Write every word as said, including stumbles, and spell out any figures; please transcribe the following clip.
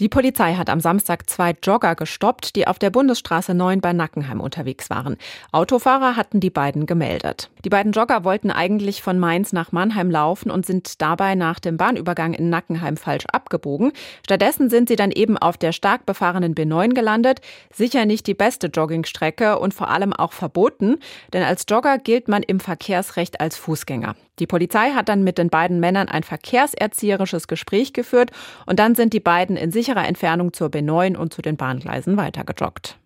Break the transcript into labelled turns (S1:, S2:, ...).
S1: Die Polizei hat am Samstag zwei Jogger gestoppt, die auf der Bundesstraße neun bei Nackenheim unterwegs waren. Autofahrer hatten die beiden gemeldet. Die beiden Jogger wollten eigentlich von Mainz nach Mannheim laufen und sind dabei nach dem Bahnübergang in Nackenheim falsch abgebogen. Stattdessen sind sie dann eben auf der stark befahrenen B neun gelandet. Sicher nicht die beste Joggingstrecke und vor allem auch verboten, denn als Jogger gilt man im Verkehrsrecht als Fußgänger. Die Polizei hat dann mit den beiden Männern ein verkehrserzieherisches Gespräch geführt und dann sind die beiden in sicherer Entfernung zur B neun und zu den Bahngleisen weitergejoggt.